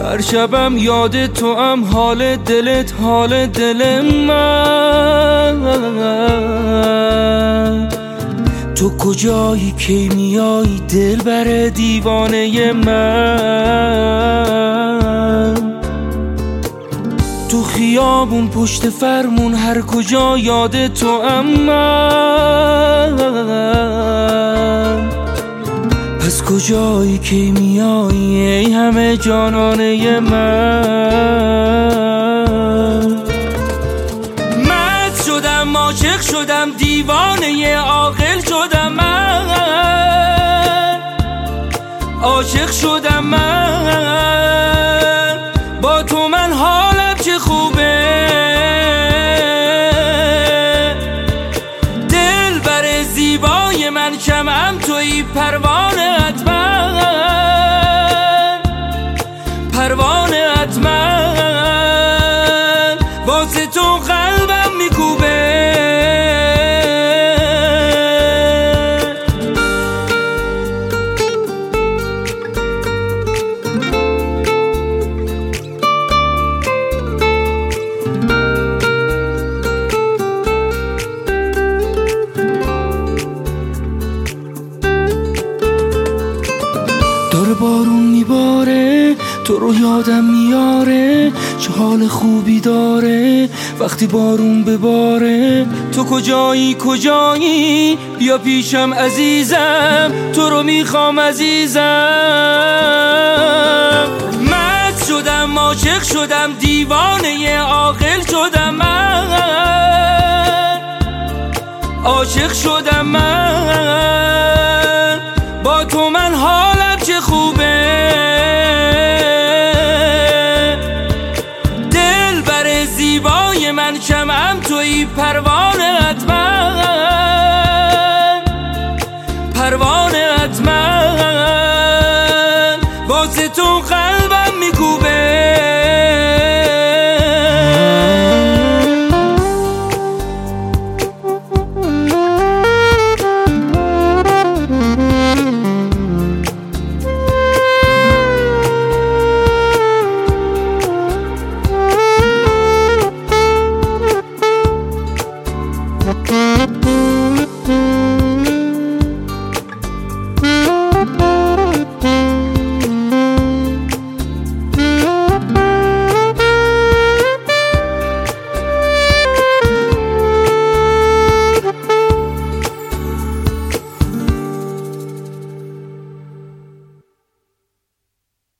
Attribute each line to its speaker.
Speaker 1: هر شبم یاد تو هم، حال دلت حال دل من. تو کجایی کی میایی دلبر دیوانه من؟ تو خیابون پشت فرمون هر کجا یاد تو هم من. پس کجایی کی میایی ای همه جانانه من؟ مست شدم عاشق شدم دیوانه عاقل شدم من. عاشق شدم من با تو، من حالم چه خوبه. دل بر زیبای من شمعم توی پروانه‌ات من. پروانه‌ات من واسه تو قلبم میکوبه. داره بارون میباره تو رو یادم میاره، چه حال خوبی داره وقتی بارون بباره. تو کجایی کجایی بیا پیشم عزیزم، تو رو میخوام عزیزم. مست شدم عاشق شدم دیوانه عاقل شدم من. عاشق شدم من با تو، من حالم چه خوبه. دل بر زیبای من شمعم توی پروانه